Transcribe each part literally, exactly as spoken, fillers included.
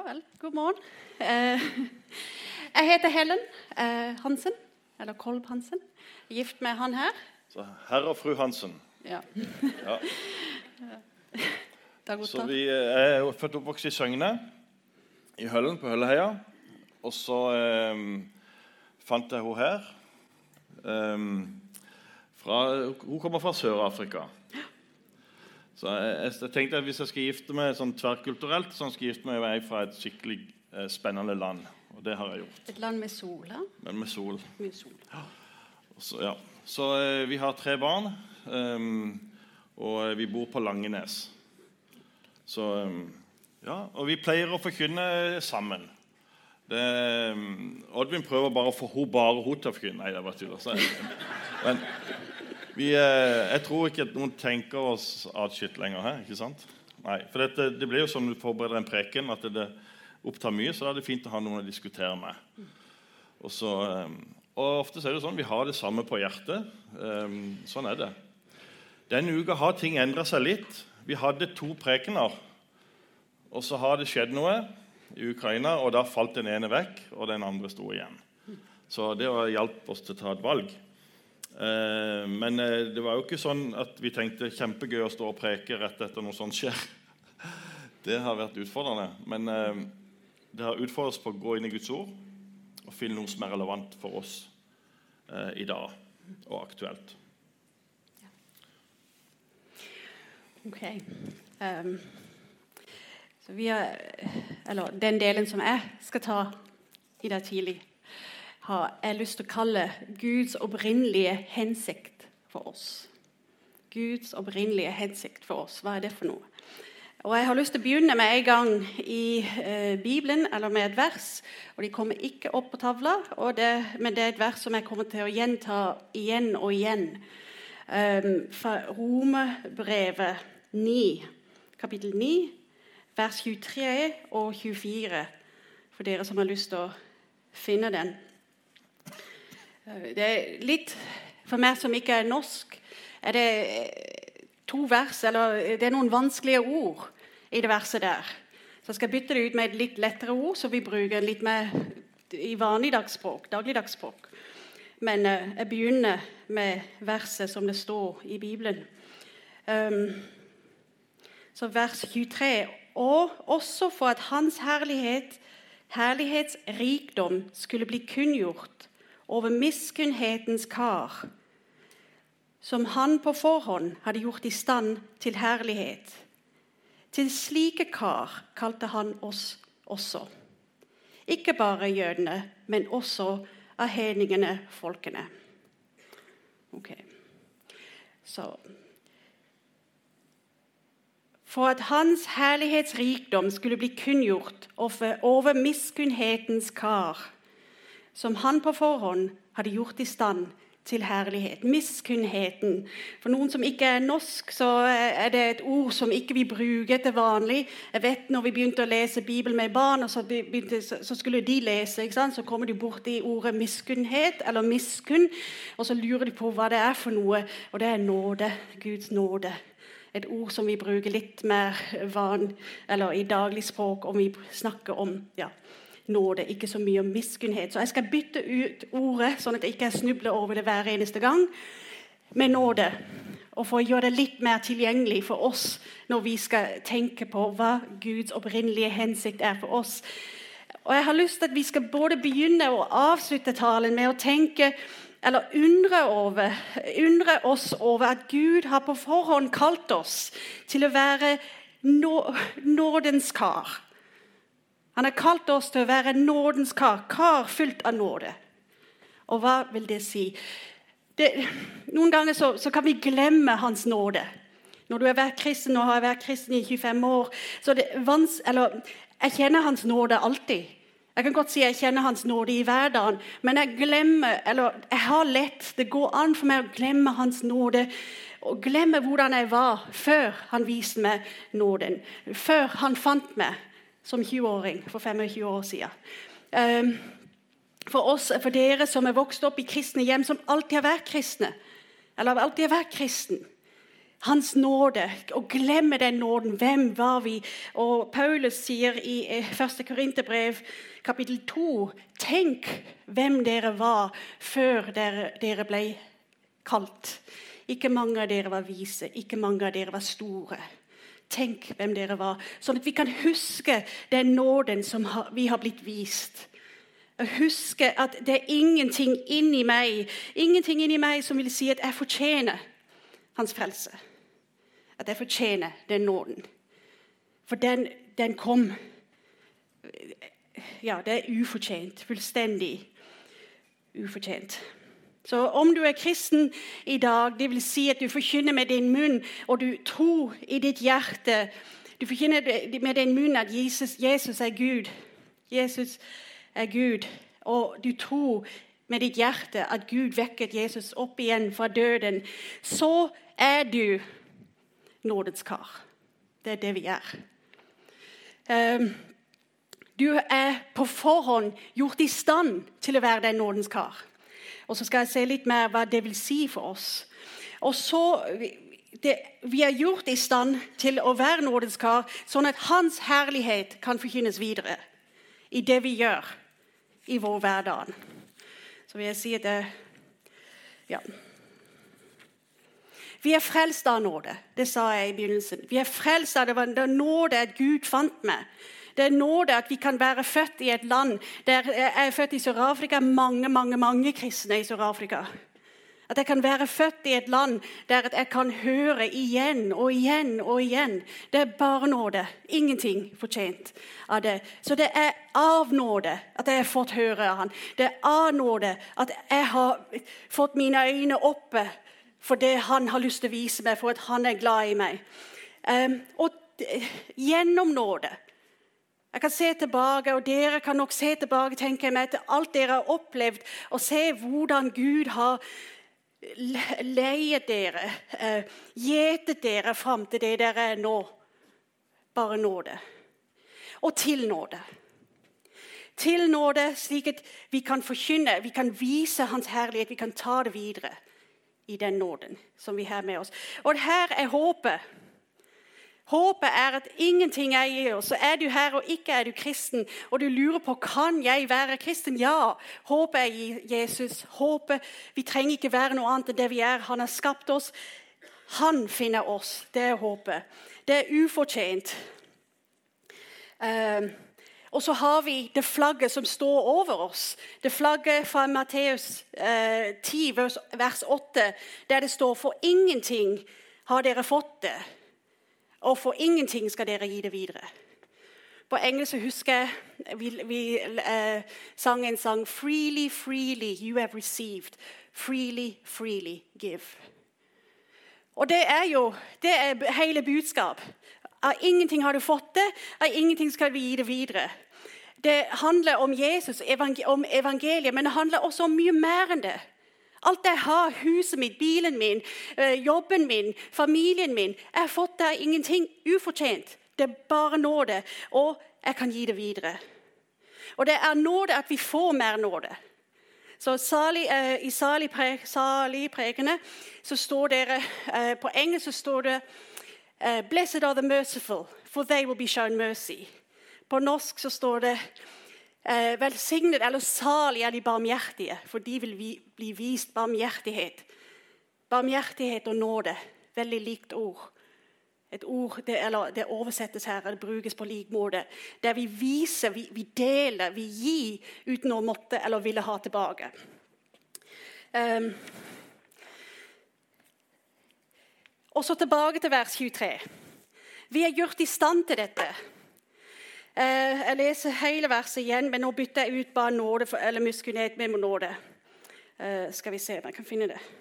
vel, god morgen. Eh, jeg heter Helen eh, Hansen, eller Kolb Hansen. Jeg er gift med han her. Så herr og fru Hansen. Ja. Ja. Det er godt. Så vi er jo født og oppvokst i Søgne, i Høllen på Hølleheia. Og så eh, fant jeg henne her. Eh, fra, hun kommer fra Sør-Afrika. Så jeg, jeg tenkte at hvis jeg skal gifte meg sånn tverrkulturelt, så skal jeg gifte meg med fra et skikkelig eh, spennende land. Og det har jeg gjort. Et land med sol, ja? Men med sol. Med sol. Ja. Så, ja. så eh, vi har tre barn, eh, og vi bor på Langenes. Så, eh, ja, og vi pleier å forkynne sammen. Det, Oddvin prøver bare å få hun bare hun til å forkynne. Nei, det var tull. Så, men vi, jeg tror ikke at noen tenker oss atskilt lenger her, ikke sant? Nei, for dette, det blir jo sånn du forbereder en preken, at det opptar mye, så da er det fint å ha noen å diskutere med. Og, så, og ofte er det sånn, vi har det samme på hjertet. Sånn er det. Denne uka har ting endret seg litt. Vi hadde to prekener, og så har det skjedd noe i Ukraina, og da falt den ene vekk, og den andre sto igjen. Så det hjalp oss til å ta et valg. Eh, men eh, det var jo ikke sånn at vi tenkte kjempegøy å stå og preke rett etter noe sånt skjer. Det har vært utfordrende. Men eh, det har utfordret oss på å gå inn i Guds ord og finne noe som er relevant for oss eh, i dag, og aktuelt. Ja. Ok. Um. Så vi har, eller den delen som jeg skal ta i dag tidlig, har jeg lyst til å kalle Guds opprinnelige hensikt for oss. Guds opprinnelige hensikt for oss. Hva er det for noe? Og jeg har lyst til å begynne med en gang i eh, Bibelen, eller med et vers, og de kommer ikke opp på tavla, og det, men det er et vers som jeg kommer til å gjenta igjen og igjen. Um, fra Romerbrevet ni, kapittel ni, vers tjuetre og tjuefire, for dere som har lyst til å finne den. Det er litt, for meg som ikke er norsk, er det to vers, eller det er noen vanskelige ord i det verset der. Så jeg skal bytte det ut med et litt lettere ord, så vi bruker litt mer i vanlig dagsspråk, dagligdagsspråk. Men uh, jeg begynner med verset som det står i Bibelen. Um, så vers tjuetre, og også for at hans herlighet, herlighetsrikdom skulle bli kunngjort over miskunnhetens kar, som han på forhånd hadde gjort i stand til herlighet. Til slike kar kalte han oss også. Ikke bare jødene, men også av hedningene folkene. Ok. Så for at hans herlighetsrikdom skulle bli kunngjort over miskunnhetens kar, som han på forhånd hadde gjort i stand til herlighet. Miskunnheten. For noen som ikke er norsk, så er det et ord som ikke vi bruker til vanlig. Jeg vet når vi begynte å lese Bibelen med barn, og så, begynte, så skulle de lese, ikke sant? Så kommer de bort i ordet miskunnhet, eller miskunn, og så lurer de på hva det er for noe, og det er nåde, Guds nåde. Et ord som vi bruker litt mer van, eller i daglig språk, om vi snakker om ja, nåde, ikke så mye om miskunnhet. Så jeg skal bytte ut ordet, sånn at jeg ikke snubler over det hver eneste gang, med nåde, og for å gjøre det litt mer tilgjengelig for oss, når vi skal tenke på hva Guds opprinnelige hensikt er for oss. Og jeg har lyst til at vi skal både begynne og avslutte talen med å tenke, eller undre, over, undre oss over at Gud har på forhånd kalt oss til å være nå, nådens kar. Han har kalt oss til å være nådens kar, kar fylt av nåde. Og hva vil det si? Det, noen ganger så, så kan vi glemme hans nåde. Når du har vært kristen, og har vært kristen i tjuefem år, så det vans, eller, jeg kjenner hans nåde alltid. Jeg kan godt si at jeg kjenner hans nåde i hverdagen, men jeg glemmer, eller jeg har lett, det går an for meg å glemme hans nåde, og glemme hvordan jeg var før han viste meg nåden, før han fant meg som tjue-åring for tjuefem år siden. For oss, for dere som er vokst opp i kristne hjem, som alltid har vært kristne, eller alltid har vært kristen, hans nåde, og glemme den nåden. Hvem var vi? Og Paulus sier i første Korinterbrev, kapittel to, tenk hvem dere var før dere, dere ble kalt. Ikke mange av dere var vise, ikke mange av dere var store. Tenk hvem dere var, sånn at vi kan huske den nåden som vi har blitt vist. Huske at det er ingenting inni meg, ingenting inni meg som vil si at jeg fortjener hans frelse. At jeg fortjener den nåden. For den, den kom, ja, det er ufortjent, fullstendig ufortjent. Så om du er kristen i dag, det vil si at du forkynner med din munn, og du tror i ditt hjerte, du forkynner med din munn at Jesus, Jesus er Gud, Jesus er Gud, og du tror med ditt hjerte at Gud vekket Jesus opp igjen fra døden, så er du nådens kar. Det er det vi er. Um, du er på forhånd gjort i stand til å være den nådens kar. Og så skal jeg se litt mer hva det vil si for oss. Og så, det, vi er gjort i stand til å være nådens kar, sånn at hans herlighet kan forkynnes videre i det vi gjør i vår hverdag. Så vil jeg si at det, ja. Vi er frelst av nåde, det sa jeg i begynnelsen. Vi er frelst av det, det er nåde at Gud fant meg. Det er nåde at vi kan være født i et land der jeg er født i Sør-Afrika, mange, mange, mange kristne i Sør-Afrika. At jeg kan være født i et land der jeg kan høre igjen og igjen og igjen. Det er bare nåde, ingenting fortjent av det. Så det er av nåde at jeg har fått høre av han. Det er av nåde at jeg har fått mine øyne oppe for det han har lyst til å vise meg, for at han er glad i meg. Um, og gjennom nåde. Jeg kan se tilbake, og dere kan nok se tilbake, tenker jeg meg, til alt dere har opplevd, og se hvordan Gud har leiet dere, uh, gjetet dere frem til det dere er nå. Bare nåde. Og til nåde. Til nåde, slik at vi kan forkynne, vi kan vise hans herlighet, vi kan ta det videre i den nåden som vi har med oss. Og her er håpet. Håpet er at ingenting er i oss. Så er du her og ikke er du kristen, og du lurer på, kan jeg være kristen? Ja, håpet er i Jesus. Håpet, vi trenger ikke være noe annet enn det vi er. Han har skapt oss. Han finner oss. Det er håpet. Det er ufortjent. Um, Og så har vi det flagget som står over oss. Det flagget fra Matteus eh, ti, vers, vers åtte, der det står, for ingenting har dere fått det, og for ingenting skal dere gi det videre. På engelsk husker jeg, vi, vi eh, sang en sang, freely, freely you have received, freely, freely give. Og det er jo, det er hele budskap. Av ingenting har du fått det, av ingenting skal vi gi det videre. Det handler om Jesus, om evangeliet, men det handler også om mye mer enn det. Alt jeg har, huset mitt, bilen min, jobben min, familien min, jeg har fått det av ingenting ufortjent. Det er bare nåde, og jeg kan gi det videre. Og det er nåde at vi får mer nåde. Så salig, uh, i saligprekene salig så står det, uh, på engelsk så står det, Uh, blessed are the merciful, for they will be shown mercy. På norsk så står det, uh, velsignet eller salig er de barmhjertige, for de vil vi, bli vist barmhjertighet. Barmhjertighet og nåde, veldig likt ord. Et ord, det, eller, det oversettes her, det brukes på lik måte. Der vi viser, vi, vi deler, vi gir uten å måtte eller ville ha tilbake. Um, Og så tilbake til vers tjuetre. Vi er gjort i stand til dette. Jeg leser hele verset igjen, men nå bytter jeg ut bare nåde, for, eller miskunnhet med nåde. Skal vi se om jeg kan finne det.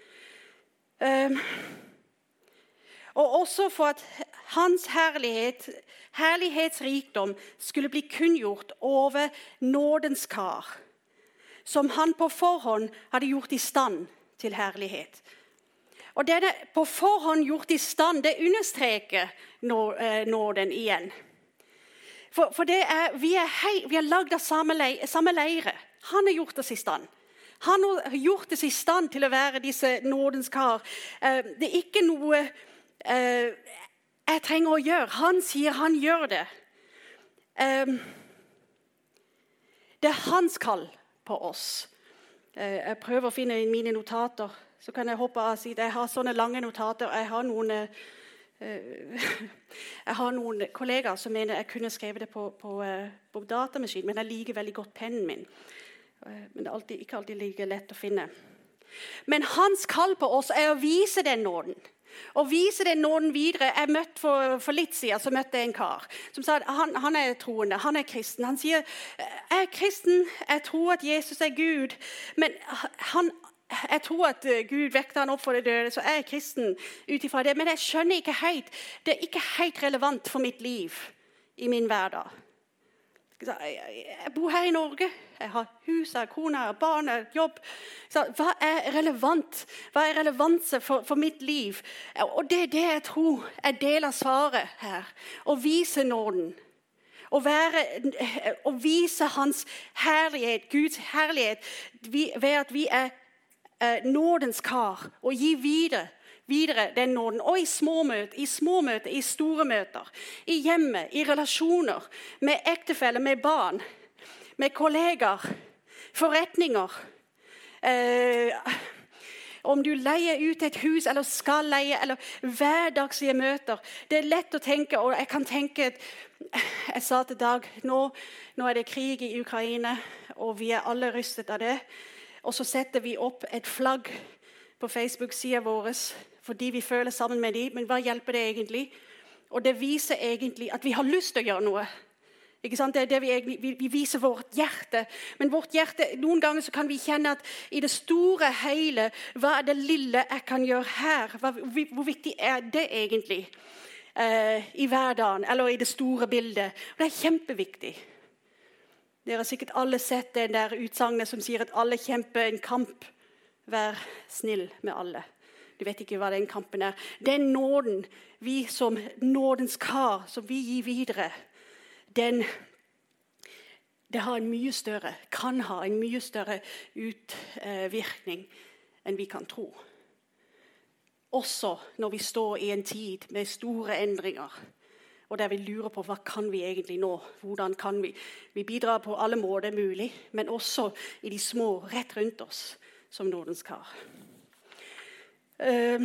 Og også for at hans herlighet, herlighetsrikdom skulle bli kunngjort over nådens kar, som han på forhånd hadde gjort i stand til herlighet. Og denne på forhånd gjort i stand, det understreker nåden igjen. For, for det er, vi er, hei, vi er lagd av samme, leire, samme leire. Han har gjort oss i stand. Han har gjort oss i stand til å være disse nådens kar. Det er ikke noe eh, jeg trenger å gjøre. Han sier han gjør det. Eh, det er hans kall på oss. Eh, jeg prøver å finne i mine notater, så kan jeg hoppe av og si at jeg har sånne lange notater. Jeg har noen, eh, jeg har noen kollegaer som mener jeg kunne skrevet det på, på, på datamaskin, men jeg liker veldig godt pennen min. Eh, men det er alltid, ikke alltid like lett å finne. Men hans kall på oss er å vise den nåden. Og vise den nåden videre. Jeg møtte for, for litt siden så møtte jeg en kar som sa at han, han er troende, han er kristen. Han sier, jeg er kristen, jeg tror at Jesus er Gud, men han, jeg tror at Gud vekter han opp for det døde, så jeg er kristen ut ifra det. Men jeg skjønner ikke helt, det er ikke helt relevant for mitt liv i min hverdag. Jeg bor her i Norge, jeg har hus, jeg har kone, jeg har barn, jeg har jobb. Så hva er relevant? Hva er relevanse for, for mitt liv? Og det er det jeg tror er del av svaret her. Å vise nåden. Å, være, å vise hans herlighet, Guds herlighet, ved at vi er eh, nådens kar. Og gi videre. videre den nåden, og i små møter, i små møter, i store møter, i hjemmet, i relasjoner, med ektefeller, med barn, med kolleger, forretninger. Eh, om du leier ut et hus, eller skal leie, eller hverdagslige møter. Det er lett å tenke, og jeg kan tenke, jeg sa til Dag, nå, nå er det krig i Ukraina, og vi er alle rystet av det, og så setter vi opp et flagg på Facebook-siden våres, fordi vi føler sammen med dem, men hva hjelper det egentlig? Og det viser egentlig at vi har lyst til å gjøre noe. Ikke sant? Det er det vi, egentlig, vi, vi viser vårt hjerte. Men vårt hjerte, noen ganger så kan vi kjenne at i det store hele, hva er det lille jeg kan gjøre her? Hva, hvor viktig er det egentlig eh, i hverdagen, eller i det store bildet? Og det er kjempeviktig. Dere har sikkert alle sett den der utsagnet som sier at alle kjemper en kamp. Vær snill med alle. Du vet ikke hva den kampen er. Den nåden, vi som nådens kar, som vi gir videre, den, det har en mye større, kan ha en mye større utvirkning enn vi kan tro. Også når vi står i en tid med store endringer, og der vi lurer på hva kan vi egentlig nå, hvordan kan vi. Vi bidrar på alle måter mulig, men også i de små rett rundt oss, som nådens kar. Um,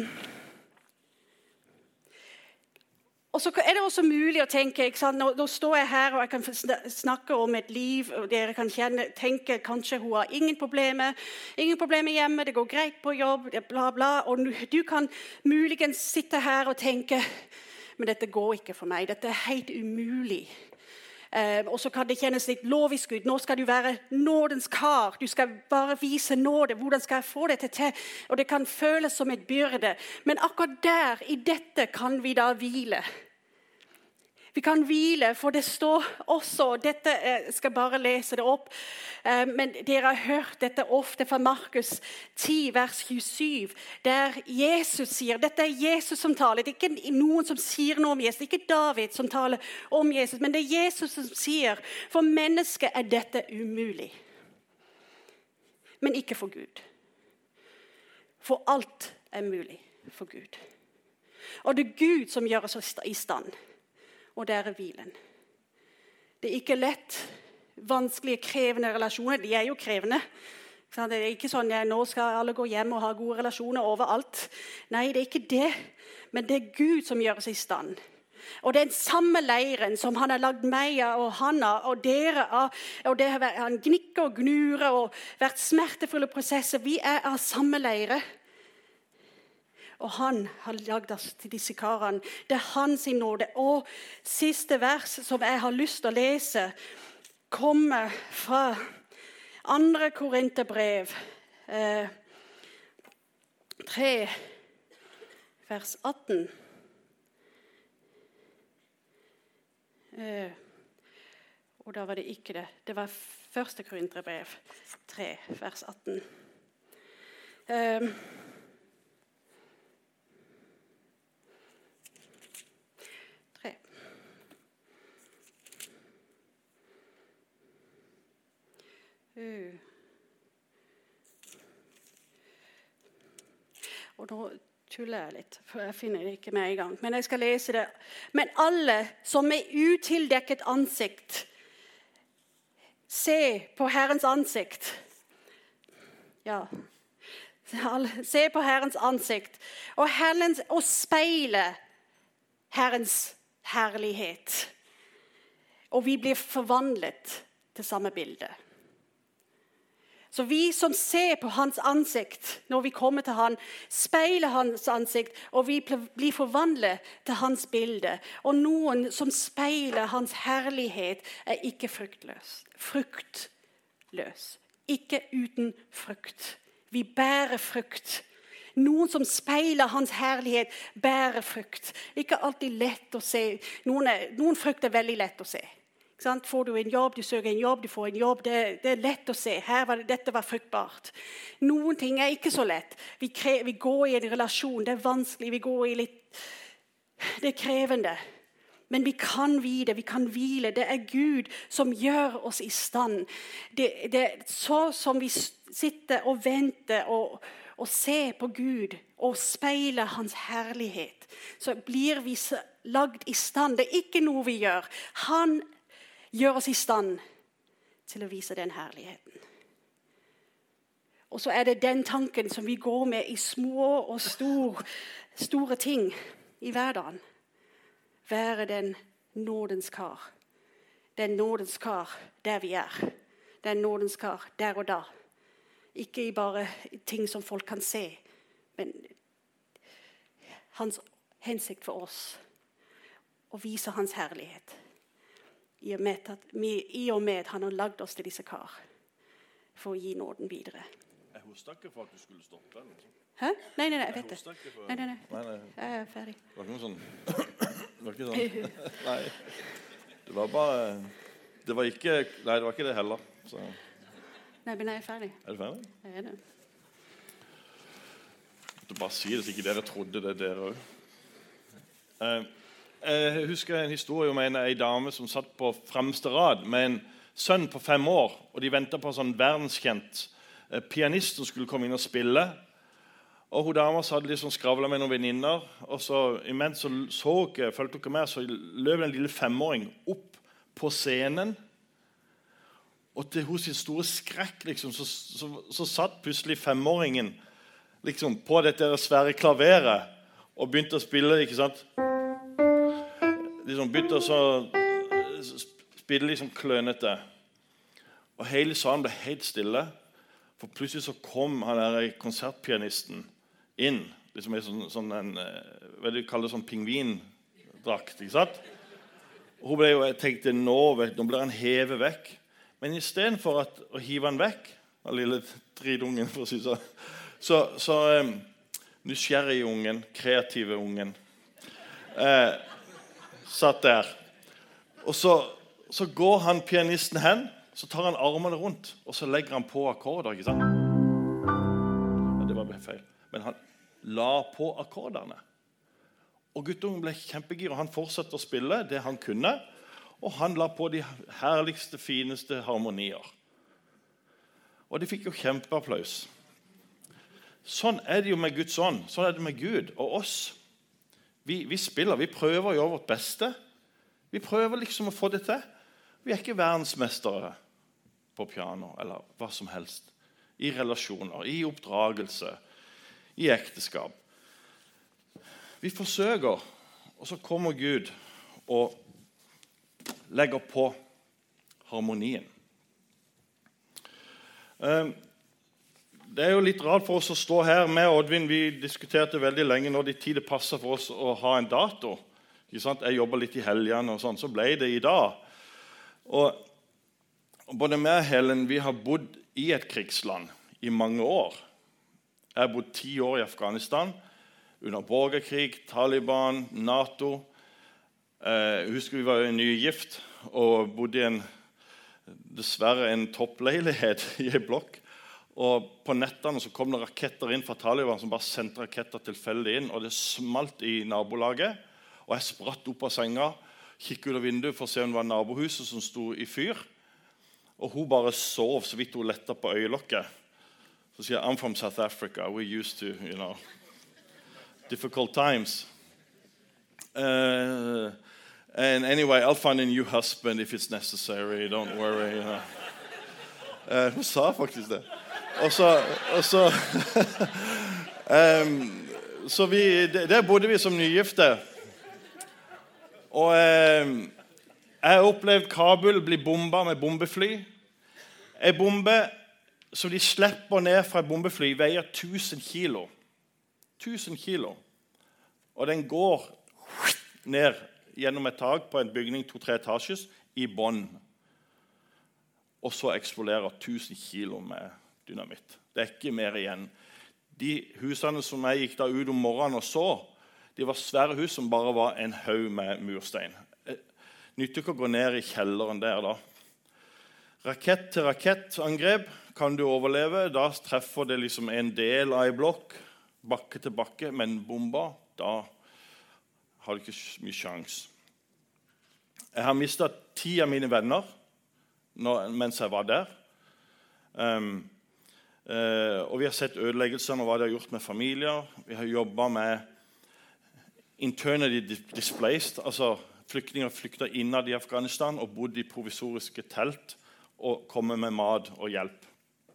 og så er det også mulig å tenke, ikke sant? Nå, nå står jeg her og jeg kan snakke om et liv, og dere kan kjenne, tenke kanskje hun har ingen problemer, ingen problemer hjemme, det går greit på jobb, bla bla, og du kan muligens sitte her og tenke, men dette går ikke for meg, dette er helt umulig. Uh, og så kan det kjennes litt lovisk ut. Nå skal du være nådens kar. Du skal bare vise nåde. Hvordan skal jeg få dette til? Og det kan føles som et byrde. Men akkurat der, i dette, kan vi da hvile. Vi kan hvile, for det står også, dette uh, skal bare lese det opp, uh, men dere har hørt dette ofte fra Markus ti, vers tjuesju, der Jesus sier, dette er Jesus som taler, det er ikke noen som sier noe om Jesus, det er ikke David som taler om Jesus, men det er Jesus som sier, for mennesket er dette umulig, men ikke for Gud. For alt er mulig for Gud. Og det er Gud som gjør oss i stand. Og det er hvilen. Det er ikke lett, vanskelige, krevende relasjoner. De er jo krevende. Det er ikke sånn at nå skal alle gå hjem og ha gode relasjoner overalt. Nei, det er ikke det. Men det er Gud som gjør oss i stand. Og det er den samme leiren som han har lagd meg og Hanna og dere av. Og det har vært, han gnikker og gnurer og vært smertefulle prosesser. Vi er av samme leire. Og han har lagd oss til disse karene. Det er hans nåde. Og siste vers som jeg har lyst til å lese, kommer fra andre Korinterbrev, eh, tre, vers atten. Eh, og da var det ikke det. Det var første Korinterbrev, tre, vers atten. Eh, Uh. Og nå tuller jeg litt, for jeg finner det ikke med i gang. Men jeg skal lese det. Men alle som med utildekket ansikt se på Herrens ansikt. Ja. Se på Herrens ansikt. Og, Herrens, og speile Herrens herlighet. Og vi blir forvandlet til samme bilde. Så vi som ser på hans ansikt, når vi kommer til han, speiler hans ansikt, og vi blir forvandlet til hans bilde. Og noen som speiler hans herlighet er ikke fruktløs. Fruktløs. Ikke uten frukt. Vi bærer frukt. Noen som speiler hans herlighet bærer frukt. Ikke alltid lett å se. Noen, er, noen frukt er veldig lett å se. Får du en jobb, du søker en jobb, du får en jobb. Det, det er lett å se. Her var det, dette var fruktbart. Noen ting er ikke så lett. Vi, kre, vi går i en relasjon. Det er vanskelig. Vi går i litt... Det er krevende. Men vi kan vite, vi kan hvile. Det er Gud som gjør oss i stand. Det, det er så som vi sitter og venter og, og ser på Gud og speiler hans herlighet. Så blir vi lagd i stand. Det er ikke noe vi gjør. Han gjør oss i stand til å vise den herligheten. Og så er det den tanken som vi går med i små og stor, store ting i hverdagen. Være den nådens kar. Den nådens kar der vi er. Den nådens kar der og da. Ikke bare ting som folk kan se, men hans hensikt for oss. Å vise hans herlighet. I og, med at, I og med at han har lagd oss til disse kar for å gi nåden videre. Jeg husker ikke for at du skulle stoppe. Liksom. Hæ? Nei, nei, nei, jeg vet det. For... Nei, nei, nei. Nei, nei. Jeg er ferdig. Det var ikke noe sånn... Det var ikke sånn... Nei, det var bare... Det var ikke... Nei, det var ikke det heller. Så... Nei, men jeg er ferdig. Er du ferdig? Jeg er det. Jeg måtte bare si det, så ikke dere trodde det dere også. Eh... Jeg husker en historie om en, en dame som satt på fremste rad med en sønn på fem år, og de ventet på en sånn verdenskjent eh, pianist som skulle komme inn og spille. Og hun dama hadde liksom skravlet med noen venninner, og så imens så, så følte dere med, så løp en lille femåring opp på scenen, og til hos sin store skrekk liksom, så, så, så satt plutselig femåringen liksom, på dette svære klaveret og begynte å spille, ikke sant? Liksom begynte å spille liksom klønete. Og hele salen ble helt stille. For plutselig så kom han der konsertpianisten inn. Liksom en sånn, sånn en, hva de kaller sånn pingvindrakt, ikke sant? Og hun ble jo, jeg tenkte, nå, nå blir han hevet vekk. Men i stedet for at, å hive han vekk, den lille dritungen, for å si så, så, så um, nysgjerrige ungen, kreative ungen, eh, satt der. Og så, så går han pianisten hen, så tar han armene rundt, og så legger han på akkorder, ikke sant? Ja, det var feil. Men han la på akkorderne. Og guttungen ble kjempegir, og han fortsatte å spille det han kunne, og han la på de herligste, fineste harmonier. Og de fikk jo kjempeapplaus. Sånn er det jo med Guds ånd, sånn er det med Gud og oss. Vi, vi spiller, vi prøver å gjøre vårt beste. Vi prøver liksom å få det til. Vi er ikke verdensmestere på piano, eller hva som helst. I relasjoner, i oppdragelse, i ekteskap. Vi forsøker, og så kommer Gud og legger på harmonien. Det er jo litt rart for oss å stå her med Oddvin. Vi diskuterte veldig lenge når de tid det passer for oss å ha en dato. Ikke sant? Jeg jobber litt i helgene, og sånn, så ble det i dag. Og, og både meg og Helen, vi har bodd i et krigsland i mange år. Jeg har bodd ti år i Afghanistan, under borgerkrig, Taliban, NATO. Jeg husker vi var nygift og bodde i en, dessverre en toppleilighet i en blokk. Og på nettene så kom det raketter inn fra Taliban som bare sendte raketter tilfeldig inn, og det smalt i nabolaget. Og jeg spratt opp av senga, kikket ut av vinduet for å se om det var nabohuset som stod i fyr. Og hun bare sov så vidt hun lettet på øyelokket. Så sier jeg, I'm from South Africa, we're used to, you know, difficult times. Uh, and anyway, I'll find a new husband if it's necessary. Don't worry. You know. uh, hun sa faktisk det. Og så, og så, um, så vi, der bodde vi som nygifte. Og um, jeg har opplevd Kabul bli bombet med bombefly. En bombe som de slipper ned fra et bombefly veier tusen kilo. tusen kilo. Og den går ned gjennom et tak på en bygning to-tre etasjes i bånd. Og så eksploderer tusen kilo med dynamitt. Det er ikke mer igjen. De husene som jeg gikk da ut om morgenen og så, de var svære hus som bare var en haug med murstein. Nytter ikke å gå ned i kjelleren der da. Rakett til rakettangrep kan du overleve. Da treffer det liksom en del av en blokk, bakke til bakke, men bomba, da har du ikke mye sjans. Jeg har mistet ti av mine venner når, mens jeg var der. Um, uh, og vi har sett ødeleggelsene og hva det har gjort med familier. Vi har jobbet med internally displaced, altså flyktninger flyktet innad i Afghanistan og bodde i provisoriske telt og kommet med mat og hjelp.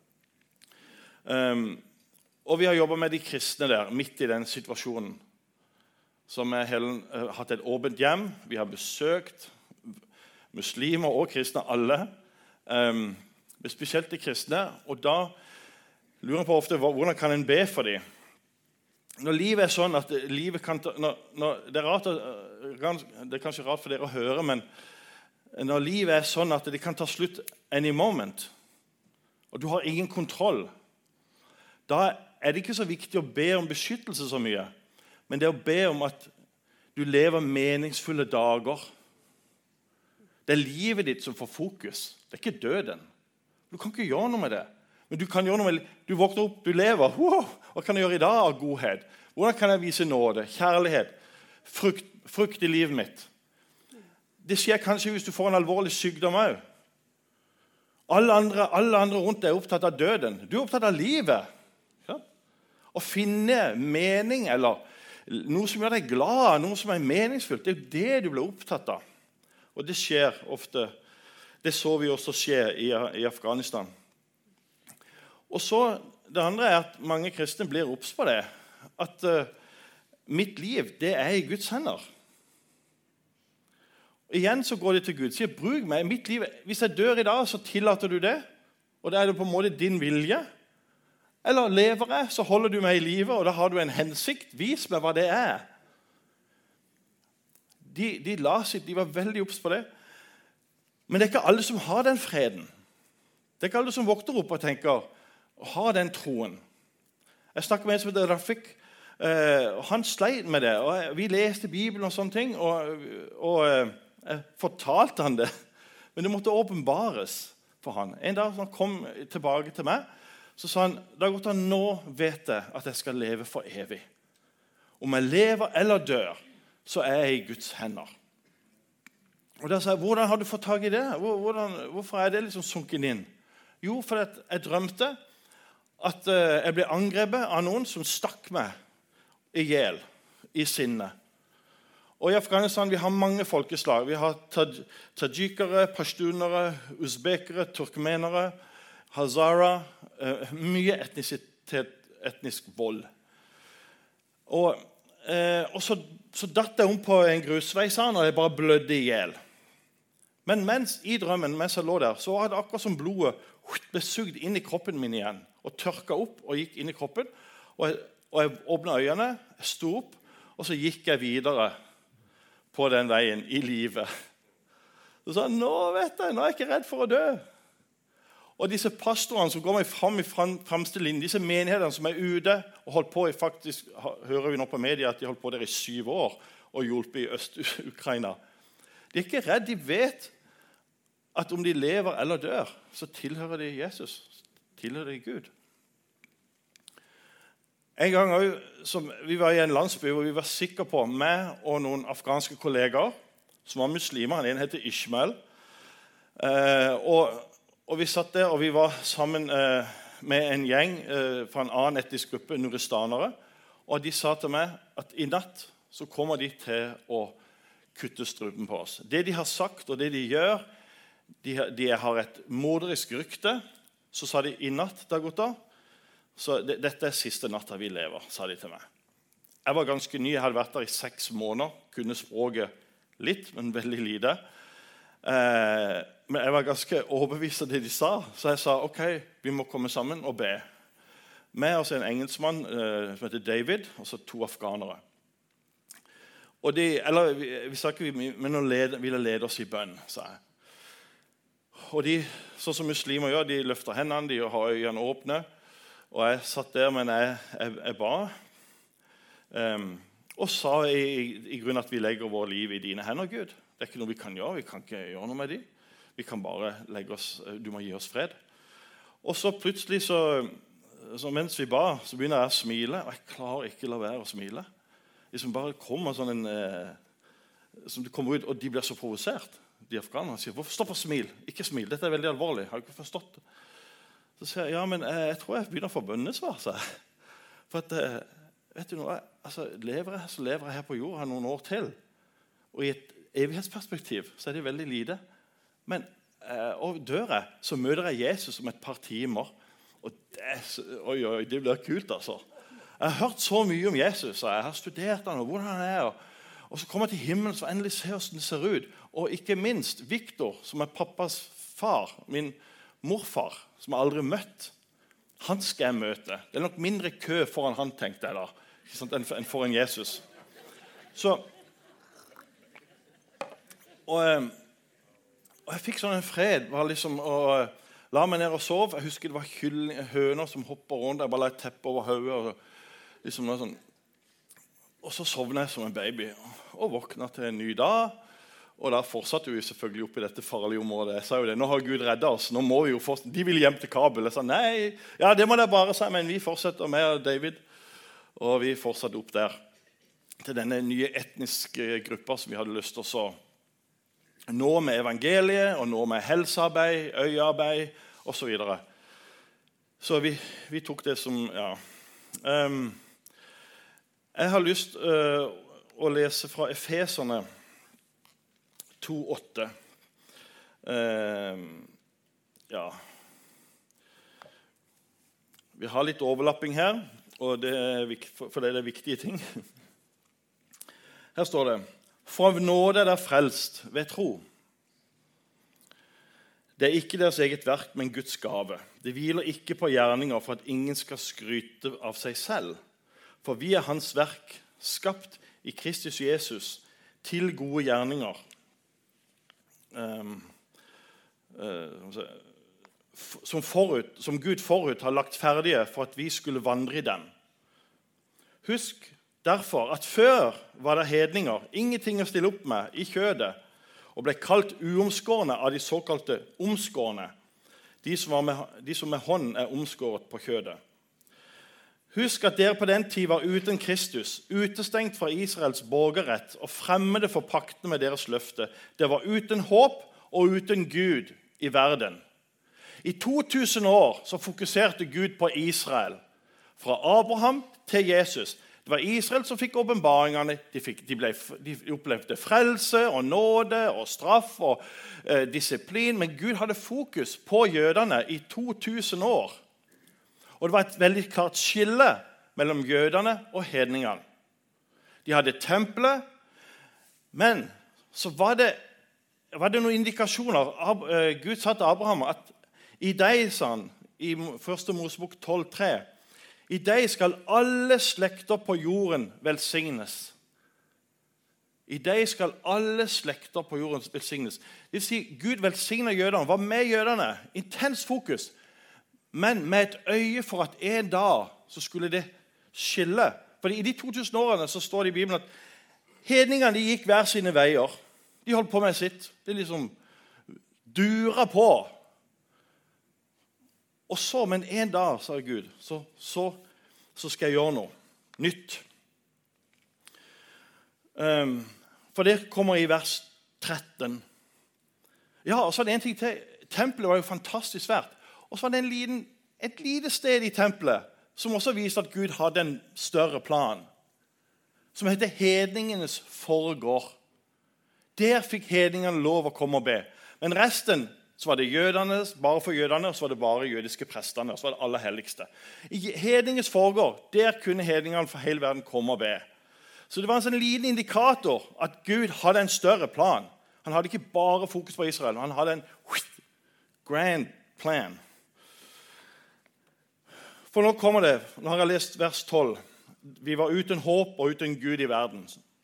Um, og vi har jobbet med de kristne der, midt i den situasjonen. Som har uh, hatt et åpent hjem. Vi har besøkt muslimer og kristne, alle. Um, spesielt de kristne. Og da lurer jeg på ofte, hvordan kan en be for dem? Når livet er sånn at livet kan ta, når, når, det, er rart, det er kanskje rart for dere å høre, men når livet er sånn at det kan ta slutt any moment, og du har ingen kontroll, da er det ikke så viktig å be om beskyttelse så mye, men det er å be om at du lever meningsfulle dager. Det er livet ditt som får fokus. Det er ikke døden. Du kan ikke gjøre noe med det. Men du kan gjøre noe med, du våkner opp, du lever. Wow, hva kan jeg gjøre i dag av godhet? Hvordan kan jeg vise nåde, kjærlighet, frukt, frukt i livet mitt? Det skjer kanskje hvis du får en alvorlig sykdom også. Alle andre, alle andre rundt deg er opptatt av døden. Du er opptatt av livet. Ja? Å finne mening, eller noe som gjør deg glad, noe som er meningsfullt, det er det du blir opptatt av. Og det skjer ofte. Det så vi også skje i, i Afghanistan. Og så, det andre er at mange kristne blir obs på det. At uh, mitt liv, det er i Guds hender. Og igjen så går det til Gud. Sier, bruk meg. Mitt liv, hvis jeg dør i dag, så tillater du det. Og da er det på en måte din vilje. Eller lever jeg, så holder du meg i livet, og da har du en hensikt. Vis meg hva det er. De, de la sitt, de var veldig obs på det. Men det er ikke alle som har den freden. Det er ikke alle som våkner opp og tenker, og har den troen. Jeg snakket med en som heter Rafik, uh, og han sleit med det. Og vi leste Bibelen og sånne ting, og, og uh, jeg fortalte han det. Men det måtte åpenbares for han. En dag han kom tilbake til meg, så sa han, det har gått an, nå vet jeg at jeg skal leve for evig. Om jeg lever eller dør, så er jeg i Guds hender. Og da sa jeg, hvordan har du fått tag i det? Hvordan, hvorfor er det liksom sunket inn? Jo, for jeg drømte at jeg ble angrepet av noen som stakk meg i hjel, i sinne. Og i Afghanistan vi har mange folkeslag. Vi har taj tajikere, pashtunere, uzbekere, turkmenere, hazara, uh, mye etnisitet, etnisk vold. Og, uh, og så, så datt jeg om på en grusvei, sa han, og jeg bare blødde i hjel. Men mens, i drømmen, mens jeg lå der, så var det akkurat som blodet ble sugd inn i kroppen min igjen, og tørka opp og gikk inn i kroppen. Og jeg, og jeg åpnet øynene, jeg sto opp, og så gikk jeg videre på den veien i livet. Så sa han, nå vet jeg, nå er jeg ikke redd for å dø. Og disse pastorene som går meg fram i fremste linje, disse menighetene som er ute og holdt på i faktisk, hører vi nå på media at de holdt på der i syv år og hjulpet i Øst-Ukraina. De er ikke redd, de vet at om de lever eller dør, så tilhører de Jesus, tilhører de Gud. En gang også, vi var i en landsby hvor vi var sikre på, meg og noen afghanske kollegaer, som var muslimer, en heter Ishmael, eh, og, og vi satt der, og vi var sammen eh, med en gjeng eh, fra en annen etnisk gruppe, nuristanere, Og de sa til meg at i natt så kommer de til å kutte strupen på oss. Det de har sagt og det de gjør, de, de har et morderisk rykte. Så sa de i natt, da gutta, så det, dette er siste natta vi lever, sa de til meg. Jeg var ganske ny, jeg hadde vært der i seks måneder, kunne språket litt, men veldig lite. Eh, men jeg var ganske overbevist av det de sa, så jeg sa, ok, vi må komme sammen og be. Med oss en engelskmann eh, som heter David, og så to afghanere. Og de, eller vi, vi sa ikke, men de led, ville lede oss i bønn, sa jeg. Og de, sånn som muslimer gjør, de løfter hendene, de har øynene åpne. Og jeg satt der, men jeg, jeg, jeg ba. Um, og sa i, i grunn at vi legger vår liv i dine hender, Gud. Det er ikke noe vi kan gjøre, vi kan ikke gjøre noe med de. Vi kan bare legge oss, du må gi oss fred. Og så plutselig, så, så mens vi ba, så begynner jeg å smile, og jeg klarer ikke å la være å smile. Liksom bare kommer sånn en eh, som de kommer ut, og de blir så provosert. De afghanerne sier, hvorfor stopp og smil? Ikke smil, dette er veldig alvorlig. Har du ikke forstått det? Så sier jeg, ja, men jeg, jeg tror jeg begynner å få bønnesvar, sa jeg. For at, vet du noe, altså, lever jeg, så lever jeg her på jorda noen år til. Og i et evighetsperspektiv så er det veldig lite. Men eh, og dør jeg, så møter jeg Jesus om et par timer. Og det, oi, oi, det blir kult, altså. Jeg har hørt så mye om Jesus, og jeg har studert han, og hvordan han er. Og, og så kommer jeg til himmelen, så endelig ser hvordan det ser ut. Og ikke minst Victor, som er pappas far, min morfar, som jeg aldri møtt. Han skal jeg møte. Det er nok mindre kø foran han, tenkte jeg da, enn foran Jesus. Så, og, og jeg fikk sånn en fred, var liksom å la meg ned og sove. Jeg husker det var kylling, høner som hopper rundt, jeg bare la et teppe over hodet, og liksom noe sånn. Og så sovnet jeg som en baby og våknet til en ny dag. Og da fortsatte vi selvfølgelig opp i dette farlige området. Jeg sa jo det, nå har Gud reddet oss, nå må vi jo fortsette. De ville hjem til Kabul. Jeg sa nei, ja det må det bare si, men vi fortsetter med David. Og vi fortsatte opp der til denne nye etniske gruppa som vi hadde lyst til å nå med evangeliet, og nå med helsearbeid, øyearbeid og så videre. Så vi, vi tok det som, ja... Um, jeg har lyst uh, å lese fra Efeserne to åtte. Uh, ja. Vi har litt overlapping her, og det er vik- for, for det er viktige ting. Her står det, «For av nåde er dere frelst ved tro. Det er ikke deres eget verk, men Guds gave. Det hviler ikke på gjerninger for at ingen skal skryte av seg selv. For vi er hans verk, skapt i Kristus Jesus, til gode gjerninger. Um, uh, som, forut, som Gud forut har lagt ferdige for at vi skulle vandre i dem. Husk derfor at før var det hedninger, ingenting å stille opp med i kjødet, og ble kalt uomskårne av de såkalte omskårne, de som, var med, de som med hånd er omskåret på kjødet. Husk at dere på den tid var uten Kristus, utestengt fra Israels borgerrett og fremmede for paktene med deres løfte. Det var uten håp og uten Gud i verden. I to tusen år så fokuserte Gud på Israel, fra Abraham til Jesus. Det var Israel som fikk åpenbaringene. De, fikk, de, ble, de opplevde frelse og nåde og straff og eh, disiplin, men Gud hadde fokus på jødene i to tusen år. Og det var et veldig klart skille mellom jødene og hedningene. De hadde tempelet, men så var det, var det noen indikasjoner. Gud sa til Abraham at i deg, sa han, i første Mosebok tolv tre, i deg skal alle slekter på jorden velsignes. I deg skal alle slekter på jorden velsignes. Det vil si, Gud velsigner jødene, var med jødene, intens fokus, men med et øye for at en dag så skulle det skille. For i de to tusen årene så står det i Bibelen at hedningene de gikk hver sine veier. De holdt på med sitt. Det liksom dura på. Og så, men en dag, sa Gud, så, så, så skal jeg gjøre noe nytt. Um, for det kommer i vers tretten. Ja, og så er det en ting til. Tempelet var jo fantastisk svært. Og så var det en liten, et lite sted i tempelet som også viser at Gud hadde en større plan, som heter hedningenes forgård. Der fikk hedningene lov å komme og be. Men resten så var det jødene, bare for jødene, og så var det bare jødiske prestene, og så var det aller helligste. I hedningens forgård, der kunne hedningene for hele verden komme og be. Så det var en sånn liten indikator at Gud hadde en større plan. Han hadde ikke bare fokus på Israel, han hadde en grand plan. For nå kommer det, nå har jeg lest vers tolv. Vi var uten håp og uten Gud i verden.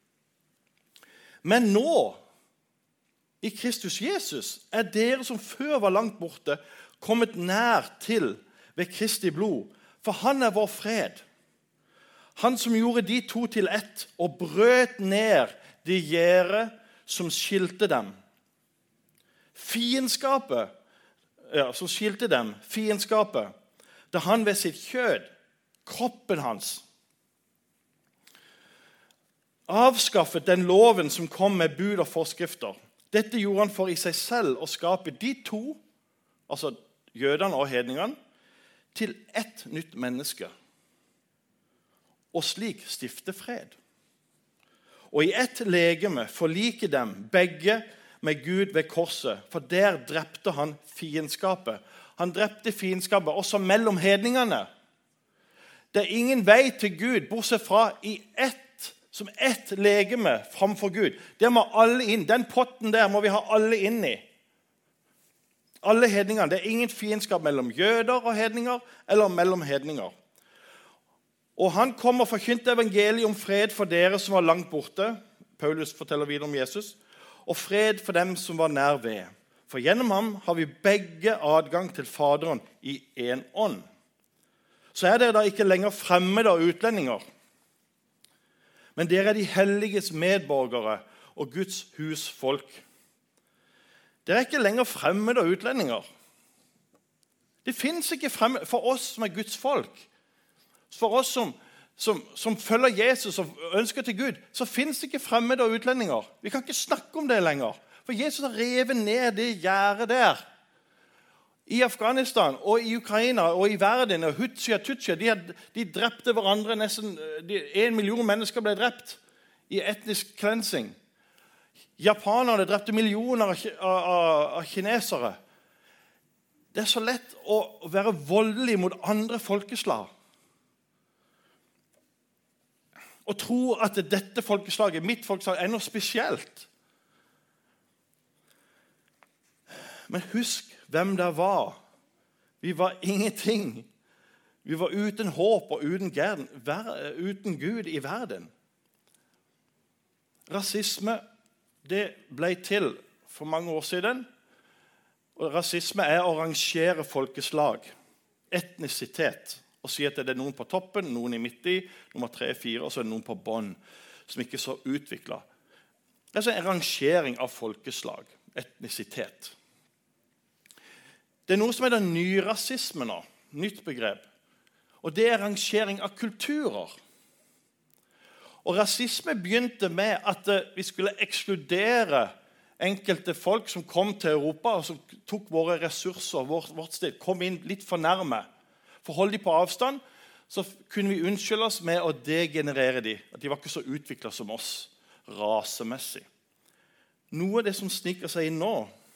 Men nå, i Kristus Jesus, er dere som før var langt borte, kommet nær til ved Kristi blod, for han er vår fred. Han som gjorde de to til ett og brøt ned de gjerde som skilte dem. Fiendskapet, ja, som skilte dem, fiendskapet, da han ved sitt kjød, kroppen hans, avskaffet den loven som kom med bud og forskrifter. Dette gjorde han for i seg selv å skape de to, altså jødene og hedningene, til ett nytt menneske. Og slik stifte fred. Og i ett legeme forlike dem begge med Gud ved korset, for der drepte han fiendskapet. Han drepte fiendskapet også mellom hedningene. Det er ingen vei til Gud, bortsett fra i ett, som ett legeme framfor Gud. Der må alle inn. Den potten der må vi ha alle inn i. Alle hedningene. Det er ingen fiendskap mellom jøder og hedninger, eller mellom hedninger. Og han kom og forkynte evangeliet om fred for dere som var langt borte. Paulus forteller videre om Jesus. Og fred for dem som var nær ved. For gjennom ham har vi begge adgang til Faderen i en ånd. Så er dere da ikke lenger fremmede og utlendinger. Men dere er de helliges medborgere og Guds husfolk. Dere er ikke lenger fremmede og utlendinger. Det finnes ikke fremmede for oss som er Guds folk. For oss som, som, som følger Jesus og ønsker til Gud, så finnes det ikke fremmede og utlendinger. Vi kan ikke snakke om det lenger. For Jesus har revet ned det gjerdet der. I Afghanistan og i Ukraina og i verden, og Hutsia Tutsia, de, de drepte hverandre. Nesten de, en million mennesker ble drept i etnisk cleansing. Japanerne drepte millioner av, av, av kinesere. Det er så lett å være voldelig mot andre folkeslag. Og tro at dette folkeslaget, mitt folkeslag, er noe spesielt. Men husk hvem det var. Vi var ingenting. Vi var uten håp og uten, gern, uten Gud i verden. Rasisme, det ble til for mange år siden. Og rasisme er å rangere folkeslag, etnisitet, og si at det er noen på toppen, noen i midten, nummer tre, fire, og så er det noen på bånd, som ikke er så utviklet. Det er altså en rangering av folkeslag, etnisitet. Det er noe som heter nyrasisme nå, nytt begrep. Og det er rangering av kulturer. Og rasisme begynte med at vi skulle ekskludere enkelte folk som kom til Europa, og som tok våre ressurser, vårt, vårt sted, kom inn litt for nærme. For holde de på avstand, så kunne vi unnskylde oss med å degenerere de. At de var ikke så utviklet som oss, rasemessig. Noe av det som sniker seg inn nå,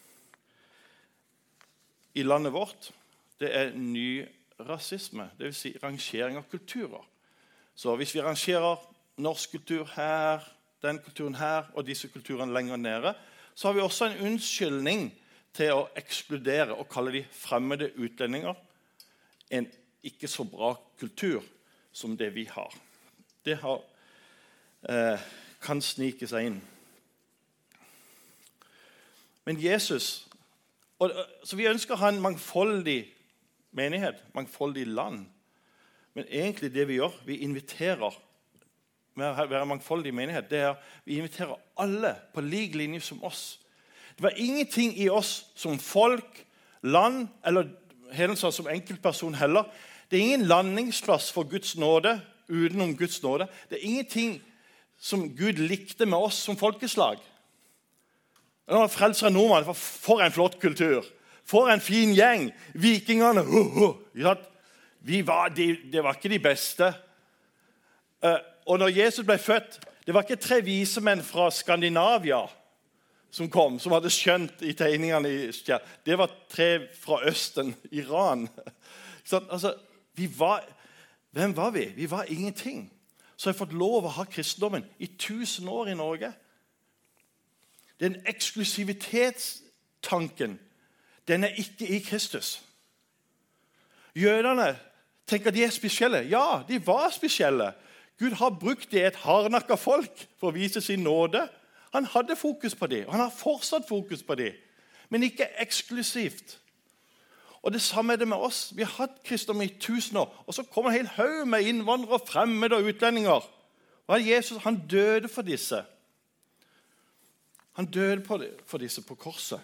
i landet vårt, det er ny rasisme, det vil si rangering av kulturer. Så hvis vi rangerer norsk kultur her, den kulturen her, og disse kulturene lenger nede, så har vi også en unnskyldning til å ekskludere og kalle de fremmede utlendinger en ikke så bra kultur som det vi har. Det har, eh, kan snike seg inn. Men Jesus, og, så vi ønsker å ha en mangfoldig menighet, mangfoldig land. Men egentlig det vi gjør, vi inviterer med å være mangfoldig menighet, det er vi inviterer alle på lik linje som oss. Det var ingenting i oss som folk, land eller hendelser som enkeltperson heller. Det er ingen landingsplass for Guds nåde utenom Guds nåde. Det er ingenting som Gud likte med oss som folkeslag. Nå er frelser nordmann, for en flott kultur. For en fin gjeng. Vikingene. Uh, uh, vi var de, det var ikke de beste. Og når Jesus ble født, det var ikke tre vise menn fra Skandinavia som kom, som hadde skjønt i tegningene i stjern. Det var tre fra Østen, Iran. Så, altså, vi var, hvem var vi? Vi var ingenting. Så jeg har fått lov å ha kristendommen i tusen år i Norge. Den eksklusivitetstanken, den er ikke i Kristus. Jødene tenker de er spesielle. Ja, de var spesielle. Gud har brukt det et hardnakket folk for å vise sin nåde. Han hadde fokus på det, og han har fortsatt fokus på det. Men ikke eksklusivt. Og det samme er det med oss. Vi har hatt kristendom i tusen år, og så kommer en hel haug med innvandrere, fremmede og utlendinger. Og Jesus, han døde for disse. Han døde for disse på korset.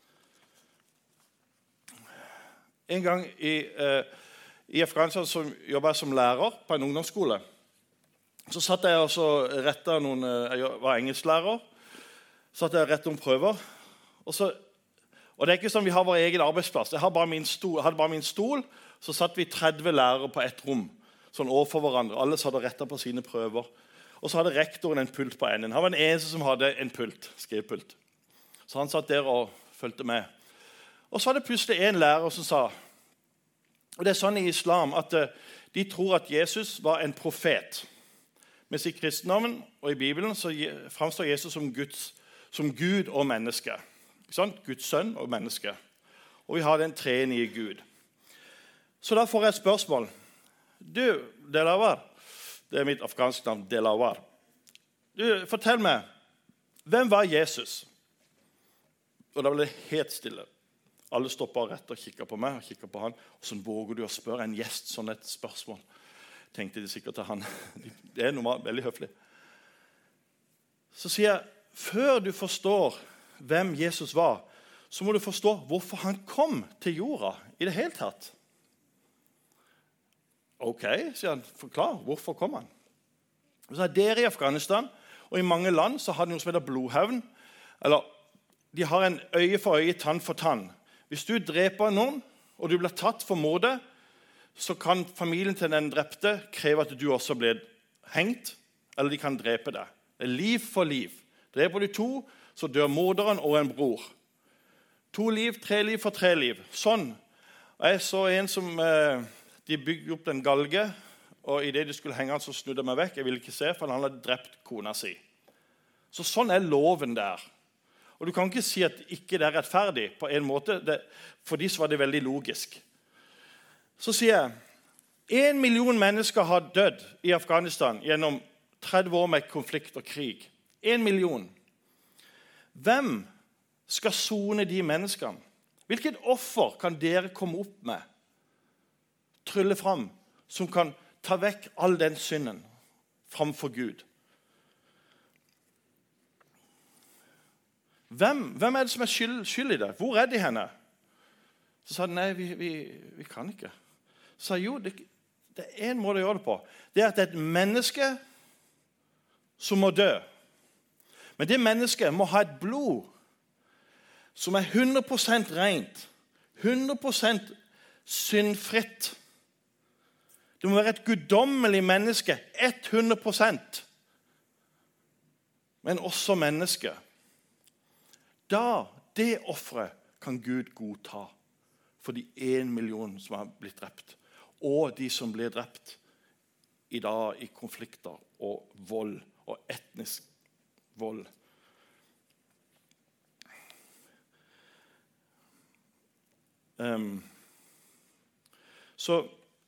En gang i, eh, i Afghanistan så jobbet jeg som lærer på en ungdomsskole. Så satt jeg og så rettet noen, jeg var engelsklærer, satt jeg og rettet noen prøver. Og, så, og det er ikke sånn vi har vår egen arbeidsplass. Jeg hadde bare min stol, hadde bare min stol, så satt vi tretti lærere på ett rom, sånn overfor hverandre. Alle satt og rettet på sine prøver. Og så hadde rektoren en pult på enden. Han var den eneste som hadde en pult, skrivepult. Så han satt der og fulgte med. Og så var det plutselig en lærer som sa, og det er sånn i islam, at de tror at Jesus var en profet. Mens i kristendommen og i Bibelen så framstår Jesus som, Guds, som Gud og menneske. Sånn? Guds sønn og menneske. Og vi har den treenige Gud. Så da får jeg et spørsmål. Du, Delawar, det er mitt afghanske navn, Delawar. Du, fortell meg, hvem var Jesus? Og da ble det helt stille. Alle stoppet rett og kikket på meg og kikket på han. Og så våger du å spørre en gjest sånn et spørsmål. Tenkte de sikkert til han. Det er normalt, veldig høflig. Så sier jeg, før du forstår hvem Jesus var, så må du forstå hvorfor han kom til jorda i det hele tatt. Ok, sier han, forklar, hvorfor kom han? Så er dere i Afghanistan, og i mange land så har de noe som heter blodhevn, eller de har en øye for øye, tann for tann. Hvis du dreper noen, og du blir tatt for mordet, så kan familien til den drepte kreve at du også blir hengt, eller de kan drepe deg. Det er liv for liv. Dreper du to, så dør morderen og en bror. To liv, tre liv for tre liv. Sånn. Og jeg så en som, eh, de bygde opp en galge, og i det de skulle henge han, så snudde jeg meg vekk. Jeg ville ikke se, for han hadde drept kona si. Så sånn er loven der. Og du kan ikke si at ikke det er rettferdig på en måte. Det, for de så var det veldig logisk. Så sier jeg, en million mennesker har dødd i Afghanistan gjennom tretti år med konflikt og krig. En million. Hvem skal sone de menneskene? Hvilket offer kan dere komme opp med? Trylle fram, som kan ta vekk all den synden framfor Gud. Hvem, hvem er det som er skyld, skyld i det? Hvor er de henne? Så sa de, nei, vi, vi, vi kan ikke. Så sa jeg, jo, det, det er en måte å gjøre det på. Det er at det er et menneske som må dø. Men det mennesket må ha et blod som er hundre prosent rent, hundre prosent syndfritt. Det må være et guddommelig menneske, hundre prosent. Men også menneske. Da, det offeret kan Gud godta for de en million som har blitt drept, og de som blir drept i dag i konflikter og vold og etnisk vold. Um, så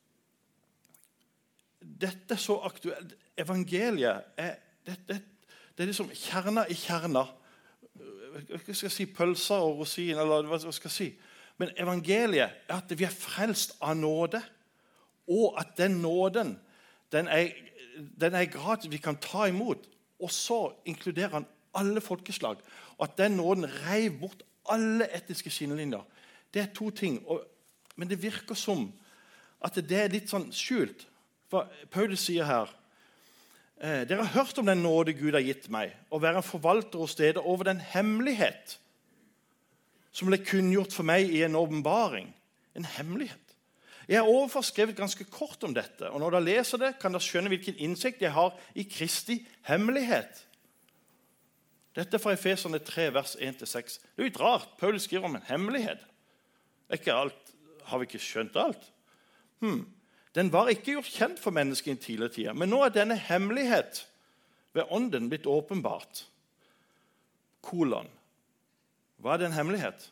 dette er så aktuelt. Evangeliet er, det, det, det er liksom kjerna i kjerna. Jeg skal si pølser og rosin, eller hva skal jeg si. Men evangeliet er at vi er frelst av nåde, og at den nåden, den er, den er gratis, vi kan ta imot, og så inkluderer han alle folkeslag, og at den nåden reiv bort alle etiske skillelinjer. Det er to ting, og, men det virker som at det er litt sånn skjult. For Paulus sier her, eh, dere har hørt om den nåde Gud har gitt meg, å være en forvalter hos dere over den hemmelighet som ble kunngjort for meg i en åpenbaring. En hemmelighet. Jeg har overfor skrevet ganske kort om dette, og når dere leser det, kan dere skjønne hvilken innsikt jeg har i Kristi hemmelighet. Dette er fra Efeserne tre, vers en til seks. Det er jo litt rart. Paulus skriver om en hemmelighet. Det er ikke alt. Har vi ikke skjønt alt? Hmm. Den var ikke gjort kjent for mennesket i en tidligere tid, men nå er denne hemmelighet ved ånden blitt åpenbart. Kolon. Hva er den hemmelighet?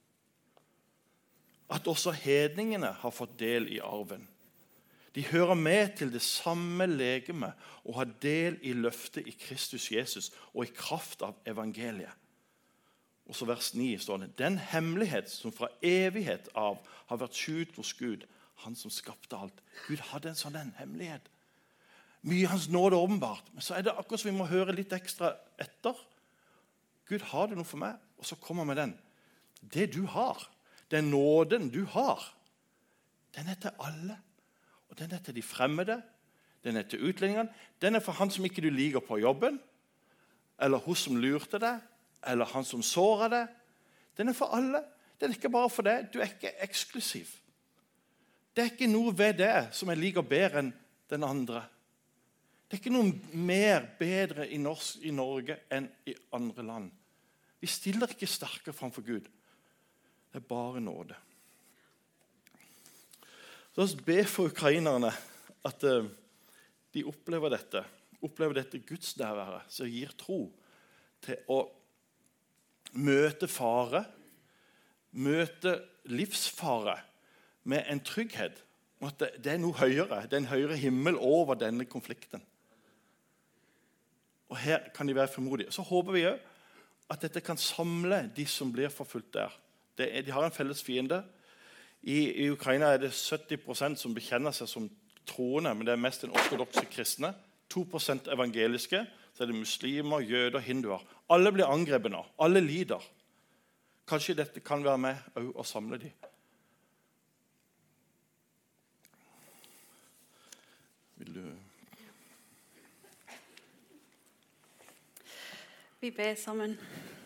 At også hedningene har fått del i arven. De hører med til det samme legeme og har del i løftet i Kristus Jesus og i kraft av evangeliet. Og så vers ni står det: Den hemmelighet som fra evighet av har vært skjult hos Gud, han som skapte alt. Gud hadde en sånn en hemmelighet. Mye hans nåde åpenbart. Men så er det akkurat som vi må høre litt ekstra etter. Gud har det noe for meg, og så kommer med den. Det du har, den nåden du har, den er til alle. Og den er til de fremmede, den er til utlendingene, den er for han som ikke du liker på jobben, eller hun som lurte deg, eller han som såret deg. Den er for alle. Den er ikke bare for deg. Du er ikke eksklusiv. Det er ikke noe ved det som jeg liker bedre enn den andre. Det er ikke noe mer bedre i, Norsk, i Norge enn i andre land. Vi stiller ikke sterkere framfor Gud. Det er bare nåde. Så la oss be for ukrainerne at uh, de opplever dette. Opplever dette gudsnærværet som gir tro til å møte fare, møte livsfare med en trygghet. At det, det er noe høyere. Det er en høyere himmel over denne konflikten. Og her kan de være frimodige. Så håper vi også at dette kan samle de som blir forfulgt der. Det er, de har en felles fiende. I, I Ukraina er det sytti prosent som bekjenner seg som troende, men det er mest den ortodokse kristne. to prosent evangeliske, så er det muslimer, jøder, hinduer. Alle blir angrepet nå. Alle lider. Kanskje dette kan være med å samle dem. Vil du... Vi ber sammen.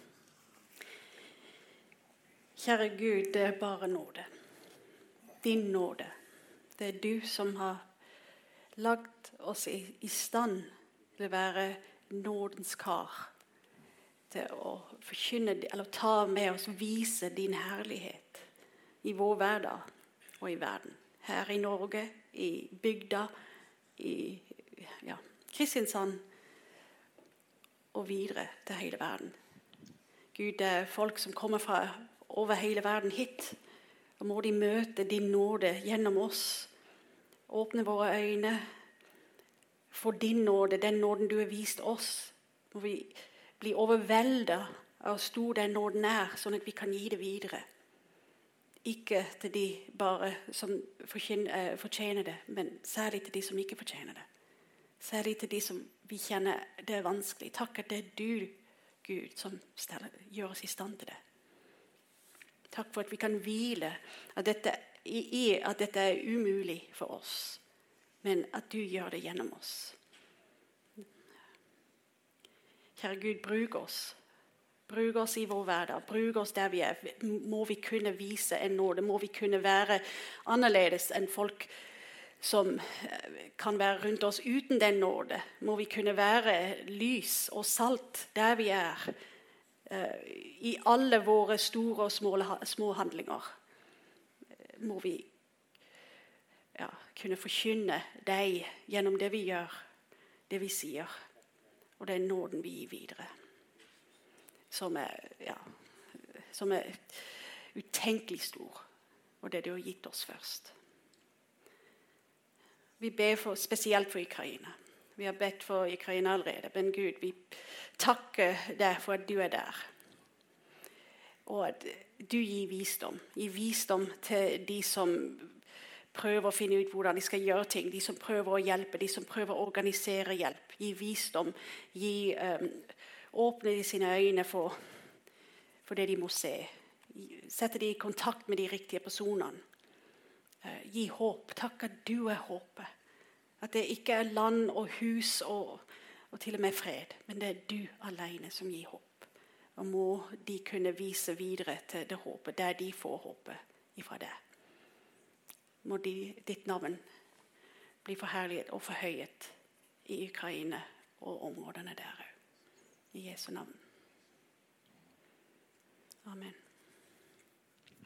Kjære Gud, det er bare nåde. Din nåde. Det er du som har lagt oss i, i stand til å være nådens kar. Til å forkynne, eller ta med oss, vise din herlighet i vår hverdag og i verden. Her i Norge, i bygda, i ja, Kristiansand og videre til hele verden. Gud, det er folk som kommer fra over hele verden hit, og må de møte din nåde gjennom oss. Åpne våre øyne for din nåde, den nåden du har vist oss. Må vi bli overveldet av hvor stor den nåden er, sånn at vi kan gi det videre. Ikke til de bare som fortjener det, men særlig til de som ikke fortjener det. Særlig til de som vi kjenner det er vanskelig. Takk at det er du, Gud, som steller, gjør oss i stand til det. Takk for at vi kan hvile at dette, i at dette er umulig for oss, men at du gjør det gjennom oss. Kjære Gud, bruk oss. Bruk oss i vår hverdag. Bruk oss der vi er. Må vi kunne vise en nåde. Må vi kunne være annerledes enn folk som kan være rundt oss uten den nåde. Må vi kunne være lys og salt der vi er. I alle våre store og små, små handlinger. Må vi ja, kunne forkynne deg gjennom det vi gjør, det vi sier. Og den nåden vi gir videre. Som er, ja, som er utenkelig stor. Og det du har gitt oss først. Vi ber for, spesielt for Ukraina. Vi har bedt for Ukraina allerede. Men Gud, vi takker deg for at du er der. Og at du gir visdom. Gir visdom til de som prøver å finne ut hvordan de skal gjøre ting. De som prøver å hjelpe. De som prøver å organisere hjelp. Gi visdom. Gi, um, åpne de sine øyne for, for det de må se. Sette de i kontakt med de riktige personene. Uh, gi håp. Takk at du er håpet. At det ikke er land og hus og, og til og med fred. Men det er du alene som gir håp. Og må de kunne vise videre til det håpet, der de får håpet ifra deg. må de, ditt navn bli forherliget og forhøyet i Ukraina og områdene der. I Jesu navn. Amen.